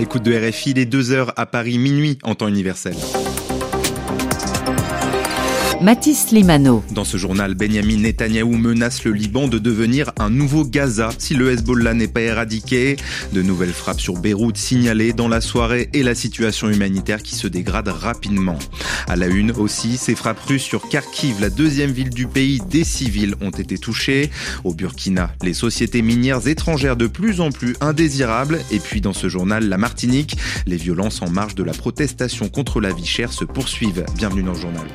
l'écoute de RFI, il est 2h à Paris, minuit en temps universel. Mathis Limano. Dans ce journal, Benyamin Netanyahou menace le Liban de devenir un nouveau Gaza si le Hezbollah n'est pas éradiqué. De nouvelles frappes sur Beyrouth signalées dans la soirée et la situation humanitaire qui se dégrade rapidement. À la une aussi, ces frappes russes sur Kharkiv, la deuxième ville du pays. Des civils ont été touchés. Au Burkina, les sociétés minières étrangères de plus en plus indésirables. Et puis dans ce journal, la Martinique, les violences en marge de la protestation contre la vie chère se poursuivent. Bienvenue dans le journal.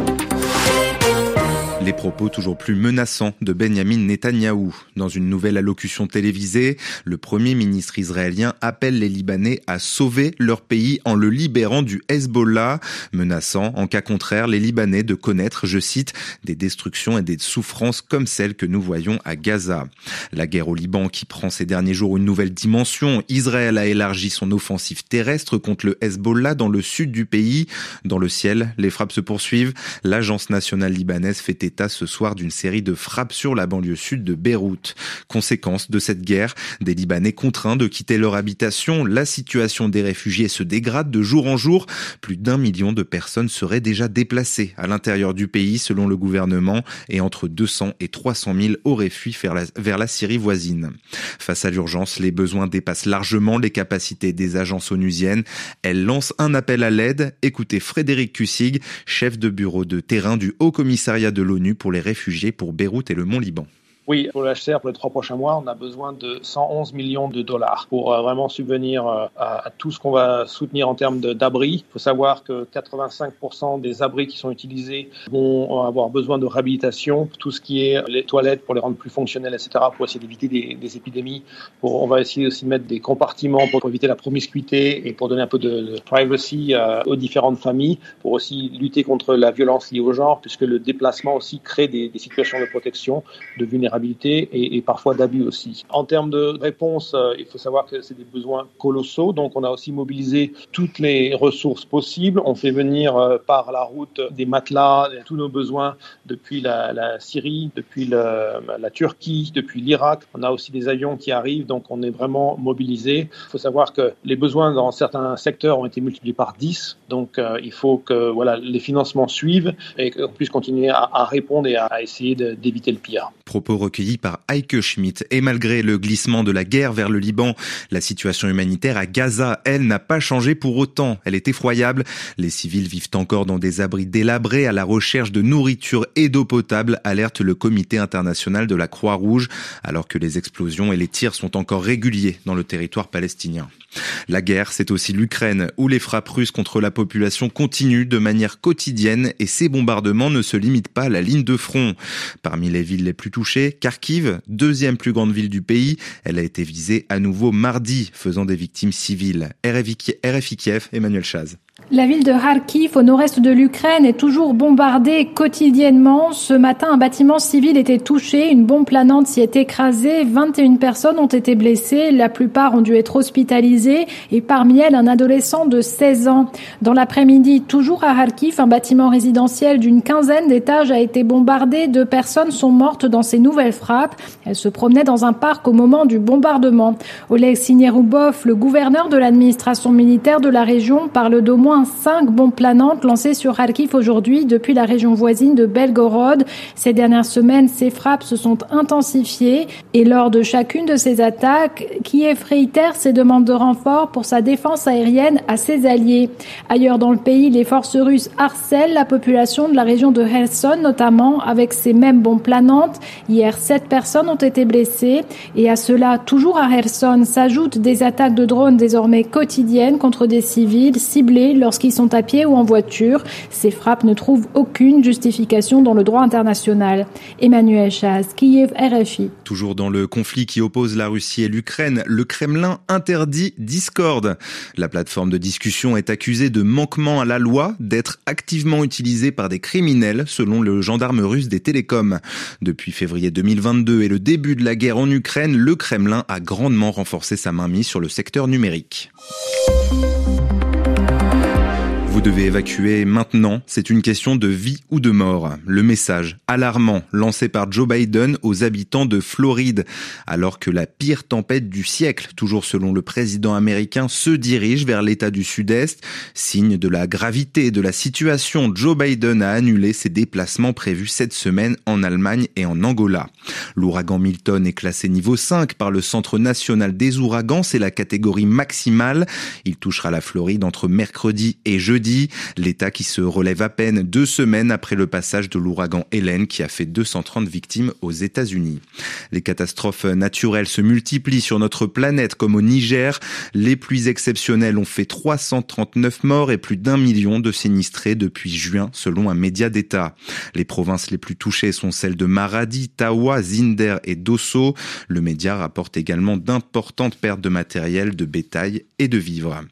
Les propos toujours plus menaçants de Benyamin Netanyahou. Dans une nouvelle allocution télévisée, le Premier ministre israélien appelle les Libanais à sauver leur pays en le libérant du Hezbollah, menaçant en cas contraire les Libanais de connaître, je cite, des destructions et des souffrances comme celles que nous voyons à Gaza. La guerre au Liban qui prend ces derniers jours une nouvelle dimension. Israël a élargi son offensive terrestre contre le Hezbollah dans le sud du pays. Dans le ciel, les frappes se poursuivent. L'agence nationale libanaise fait état ce soir d'une série de frappes sur la banlieue sud de Beyrouth. Conséquence de cette guerre, des Libanais contraints de quitter leur habitation. La situation des réfugiés se dégrade de jour en jour. Plus d'1 million de personnes seraient déjà déplacées à l'intérieur du pays selon le gouvernement et entre 200 et 300 000 auraient fui vers la Syrie voisine. Face à l'urgence, les besoins dépassent largement les capacités des agences onusiennes. Elles lancent un appel à l'aide. Écoutez Frédéric Cussig, chef de bureau de terrain du Haut Commissariat de l'ONU pour les réfugiés pour Beyrouth et le Mont-Liban. Oui, pour le HCR, pour les 3 prochains mois, on a besoin de 111 millions de dollars pour vraiment subvenir à tout ce qu'on va soutenir en termes d'abris. Il faut savoir que 85% des abris qui sont utilisés vont avoir besoin de réhabilitation. Tout ce qui est les toilettes pour les rendre plus fonctionnelles, etc., pour essayer d'éviter des épidémies. On va essayer aussi de mettre des compartiments pour éviter la promiscuité et pour donner un peu de privacy aux différentes familles, pour aussi lutter contre la violence liée au genre, puisque le déplacement aussi crée des situations de protection, de vulnérabilité et parfois d'abus aussi. En termes de réponse, il faut savoir que c'est des besoins colossaux, donc on a aussi mobilisé toutes les ressources possibles. On fait venir par la route des matelas, tous nos besoins depuis la Syrie, depuis la Turquie, depuis l'Irak. On a aussi des avions qui arrivent, donc on est vraiment mobilisé. Il faut savoir que les besoins dans certains secteurs ont été multipliés par 10, donc il faut que les financements suivent et qu'on puisse continuer à répondre et à essayer d'éviter le pire. Propos recueillis par Heike Schmidt. Et malgré le glissement de la guerre vers le Liban, la situation humanitaire à Gaza, elle, n'a pas changé pour autant. Elle est effroyable. Les civils vivent encore dans des abris délabrés à la recherche de nourriture et d'eau potable, alerte le Comité international de la Croix-Rouge, alors que les explosions et les tirs sont encore réguliers dans le territoire palestinien. La guerre, c'est aussi l'Ukraine, où les frappes russes contre la population continuent de manière quotidienne et ces bombardements ne se limitent pas à la ligne de front. Parmi les villes les plus touchées, Kharkiv, deuxième plus grande ville du pays, elle a été visée à nouveau mardi, faisant des victimes civiles. RFI Kiev, Emmanuel Chaz. La ville de Kharkiv, au nord-est de l'Ukraine, est toujours bombardée quotidiennement. Ce matin, un bâtiment civil était touché, une bombe planante s'y est écrasée, 21 personnes ont été blessées, la plupart ont dû être hospitalisées et parmi elles, un adolescent de 16 ans. Dans l'après-midi, toujours à Kharkiv, un bâtiment résidentiel d'une quinzaine d'étages a été bombardé. 2 personnes sont mortes dans ces nouvelles frappes. Elles se promenaient dans un parc au moment du bombardement. Oleg Syniehubov, le gouverneur de l'administration militaire de la région, parle d'au moins 5 bombes planantes lancées sur Kharkiv aujourd'hui depuis la région voisine de Belgorod. Ces dernières semaines, ces frappes se sont intensifiées et lors de chacune de ces attaques, Kiev réitère ses demandes de renfort pour sa défense aérienne à ses alliés. Ailleurs dans le pays, les forces russes harcèlent la population de la région de Kherson, notamment avec ces mêmes bombes planantes. Hier, 7 personnes ont été blessées et à cela, toujours à Kherson, s'ajoutent des attaques de drones désormais quotidiennes contre des civils ciblés lorsqu'ils sont à pied ou en voiture. Ces frappes ne trouvent aucune justification dans le droit international. Emmanuel Chaz, Kiev, RFI. Toujours dans le conflit qui oppose la Russie et l'Ukraine, le Kremlin interdit Discord. La plateforme de discussion est accusée de manquement à la loi, d'être activement utilisée par des criminels, selon le gendarme russe des télécoms. Depuis février 2022 et le début de la guerre en Ukraine, le Kremlin a grandement renforcé sa mainmise sur le secteur numérique. Vous Vous devez évacuer maintenant, c'est une question de vie ou de mort. Le message alarmant lancé par Joe Biden aux habitants de Floride, alors que la pire tempête du siècle, toujours selon le président américain, se dirige vers l'État du Sud-Est. Signe de la gravité de la situation, Joe Biden a annulé ses déplacements prévus cette semaine en Allemagne et en Angola. L'ouragan Milton est classé niveau 5 par le Centre national des ouragans, c'est la catégorie maximale. Il touchera la Floride entre mercredi et jeudi. L'État qui se relève à peine 2 semaines après le passage de l'ouragan Hélène qui a fait 230 victimes aux États-Unis. Les catastrophes naturelles se multiplient sur notre planète comme au Niger. Les pluies exceptionnelles ont fait 339 morts et plus d'1 million de sinistrés depuis juin selon un média d'État. Les provinces les plus touchées sont celles de Maradi, Tawa, Zinder et Dosso. Le média rapporte également d'importantes pertes de matériel, de bétail et de vivres.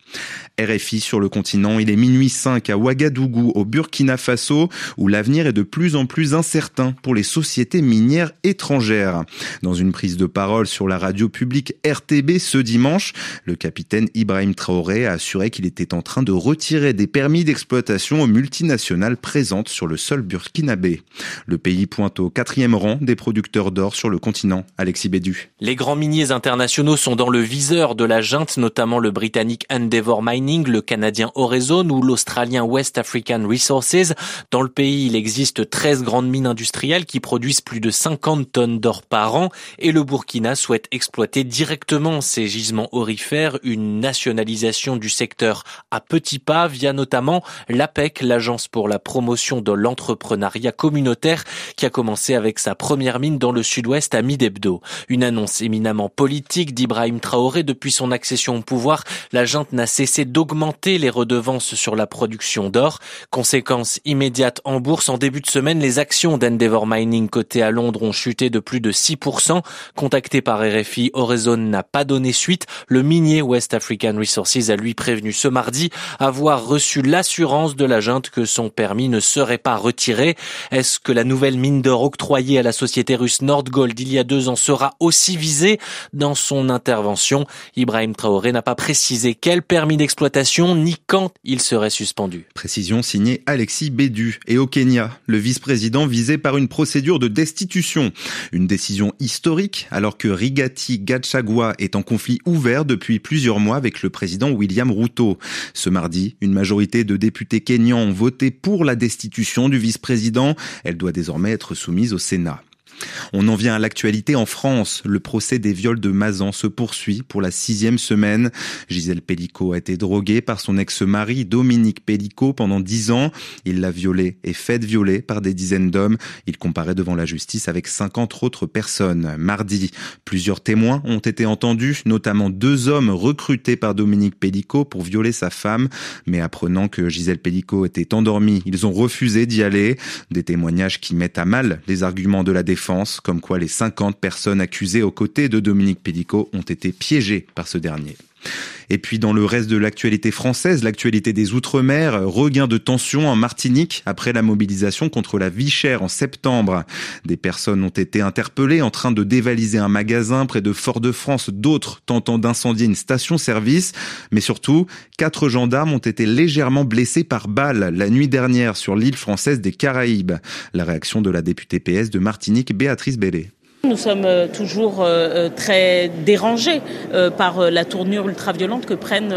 RFI sur le continent, il est minuit 5 à Ouagadougou au Burkina Faso où l'avenir est de plus en plus incertain pour les sociétés minières étrangères. Dans une prise de parole sur la radio publique RTB ce dimanche, le capitaine Ibrahim Traoré a assuré qu'il était en train de retirer des permis d'exploitation aux multinationales présentes sur le sol burkinabé. Le pays pointe au 4e rang des producteurs d'or sur le continent. Alexis Bédu. Les grands miniers internationaux sont dans le viseur de la junte, notamment le britannique Endeavour Mining, le canadien Orezone ou l'Australien West African Resources. Dans le pays, il existe 13 grandes mines industrielles qui produisent plus de 50 tonnes d'or par an et le Burkina souhaite exploiter directement ces gisements aurifères, une nationalisation du secteur à petits pas via notamment l'APEC, l'agence pour la promotion de l'entrepreneuriat communautaire qui a commencé avec sa première mine dans le sud-ouest à Midebdo. Une annonce éminemment politique d'Ibrahim Traoré. Depuis son accession au pouvoir, la junte n'a cessé d'augmenter les redevances sur la production d'or. Conséquence immédiate en bourse, en début de semaine, les actions d'Endeavour Mining cotées à Londres ont chuté de plus de 6%. Contacté par RFI, Orezone n'a pas donné suite. Le minier West African Resources a lui prévenu ce mardi avoir reçu l'assurance de la junte que son permis ne serait pas retiré. Est-ce que la nouvelle mine d'or octroyée à la société russe Nordgold il y a 2 ans sera aussi visée? Dans son intervention, Ibrahim Traoré n'a pas précisé quel permis d'exploitation ni quand il serait suspendu. Précision signée Alexis Bédu. Et au Kenya, le vice-président visé par une procédure de destitution. Une décision historique alors que Rigathi Gachagua est en conflit ouvert depuis plusieurs mois avec le président William Ruto. Ce mardi, une majorité de députés kenyans ont voté pour la destitution du vice-président. Elle doit désormais être soumise au Sénat. On en vient à l'actualité en France. Le procès des viols de Mazan se poursuit pour la 6e semaine. Gisèle Pelicot a été droguée par son ex-mari Dominique Pelicot pendant 10 ans. Il l'a violée et fait violer par des dizaines d'hommes. Il comparaît devant la justice avec 50 autres personnes. Mardi, plusieurs témoins ont été entendus, notamment 2 hommes recrutés par Dominique Pelicot pour violer sa femme. Mais apprenant que Gisèle Pelicot était endormie, ils ont refusé d'y aller. Des témoignages qui mettent à mal les arguments de la défense, comme quoi les 50 personnes accusées aux côtés de Dominique Pelicot ont été piégées par ce dernier. Et puis dans le reste de l'actualité française, l'actualité des Outre-mer, regain de tension en Martinique après la mobilisation contre la vie chère en septembre. Des personnes ont été interpellées en train de dévaliser un magasin près de Fort-de-France, d'autres tentant d'incendier une station-service. Mais surtout, 4 gendarmes ont été légèrement blessés par balle la nuit dernière sur l'île française des Caraïbes. La réaction de la députée PS de Martinique, Béatrice Bellé. Nous sommes toujours très dérangés par la tournure ultra-violente que prennent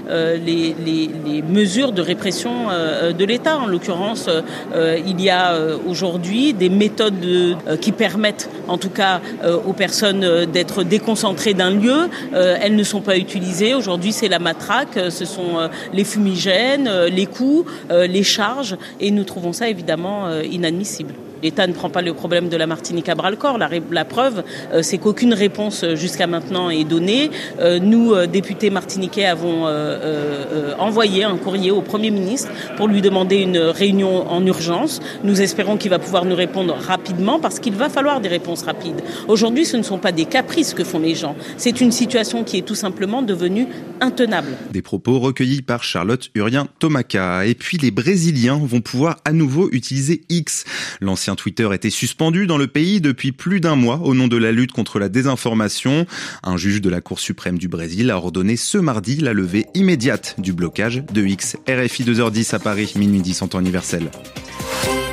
les mesures de répression de l'État. En l'occurrence, il y a aujourd'hui des méthodes qui permettent, en tout cas, aux personnes d'être déconcentrées d'un lieu. Elles ne sont pas utilisées. Aujourd'hui, c'est la matraque, ce sont les fumigènes, les coups, les charges, et nous trouvons ça évidemment inadmissible. L'État ne prend pas le problème de la Martinique à bras-le-corps. La preuve, c'est qu'aucune réponse jusqu'à maintenant est donnée. Nous, députés martiniquais, avons envoyé un courrier au Premier ministre pour lui demander une réunion en urgence. Nous espérons qu'il va pouvoir nous répondre rapidement parce qu'il va falloir des réponses rapides. Aujourd'hui, ce ne sont pas des caprices que font les gens. C'est une situation qui est tout simplement devenue intenable. Des propos recueillis par Charlotte Urien-Tomaka. Et puis les Brésiliens vont pouvoir à nouveau utiliser X. L'ancien L'ancien Twitter était suspendu dans le pays depuis plus d'1 mois au nom de la lutte contre la désinformation. Un juge de la Cour suprême du Brésil a ordonné ce mardi la levée immédiate du blocage de X. RFI 2h10 à Paris, minuit 10 en temps universel.